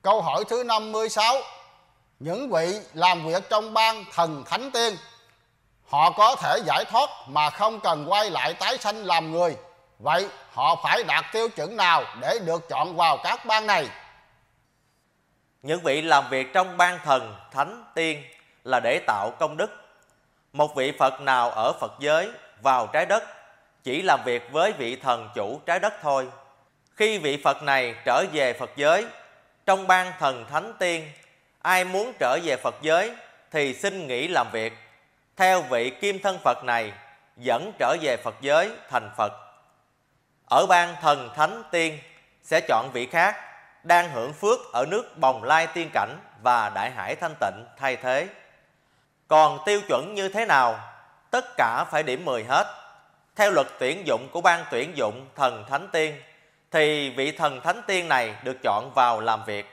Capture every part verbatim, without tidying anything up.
Câu hỏi thứ năm mươi sáu. Những vị làm việc trong ban thần thánh tiên, họ có thể giải thoát mà không cần quay lại tái sanh làm người. Vậy họ phải đạt tiêu chuẩn nào để được chọn vào các ban này? Những vị làm việc trong ban thần thánh tiên là để tạo công đức. Một vị Phật nào ở Phật giới vào trái đất chỉ làm việc với vị thần chủ trái đất thôi. Khi vị Phật này trở về Phật giới, trong ban thần thánh tiên, ai muốn trở về Phật giới thì xin nghỉ làm việc, theo vị kim thân Phật này dẫn trở về Phật giới thành Phật. Ở ban thần thánh tiên sẽ chọn vị khác đang hưởng phước ở nước Bồng Lai tiên cảnh và Đại Hải thanh tịnh thay thế. Còn tiêu chuẩn như thế nào? Tất cả phải điểm mười hết. Theo luật tuyển dụng của ban tuyển dụng thần thánh tiên thì vị thần thánh tiên này được chọn vào làm việc.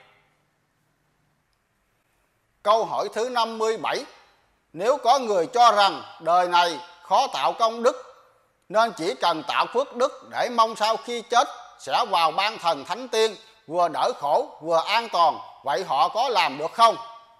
Câu hỏi thứ năm mươi bảy. Nếu có người cho rằng đời này khó tạo công đức nên chỉ cần tạo phước đức để mong sau khi chết sẽ vào ban thần thánh tiên, vừa đỡ khổ vừa an toàn, vậy họ có làm được không?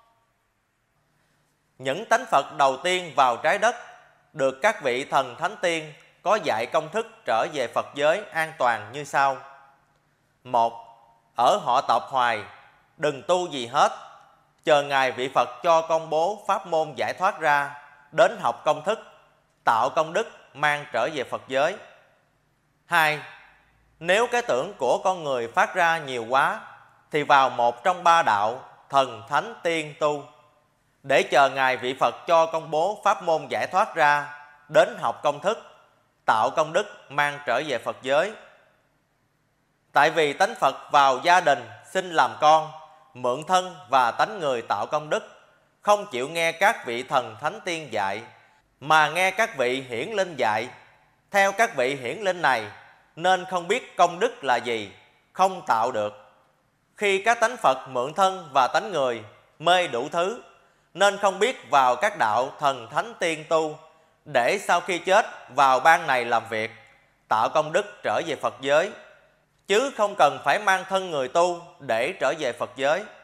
Những tánh Phật đầu tiên vào trái đất được các vị thần thánh tiên có dạy công thức trở về Phật giới an toàn như sau. Một, ở họ tộc hoài, đừng tu gì hết, chờ ngài vị Phật cho công bố pháp môn giải thoát ra, đến học công thức, tạo công đức mang trở về Phật giới. Hai, nếu cái tưởng của con người phát ra nhiều quá thì vào một trong ba đạo thần thánh tiên tu, để chờ ngài vị Phật cho công bố pháp môn giải thoát ra, đến học công thức, tạo công đức mang trở về Phật giới. Tại vì tánh Phật vào gia đình xin làm con, mượn thân và tánh người tạo công đức, không chịu nghe các vị thần thánh tiên dạy, mà nghe các vị hiển linh dạy. Theo các vị hiển linh này nên không biết công đức là gì, không tạo được. Khi các tánh Phật mượn thân và tánh người mê đủ thứ, nên không biết vào các đạo thần thánh tiên tu, để sau khi chết vào ban này làm việc, tạo công đức trở về Phật giới, chứ không cần phải mang thân người tu để trở về Phật giới.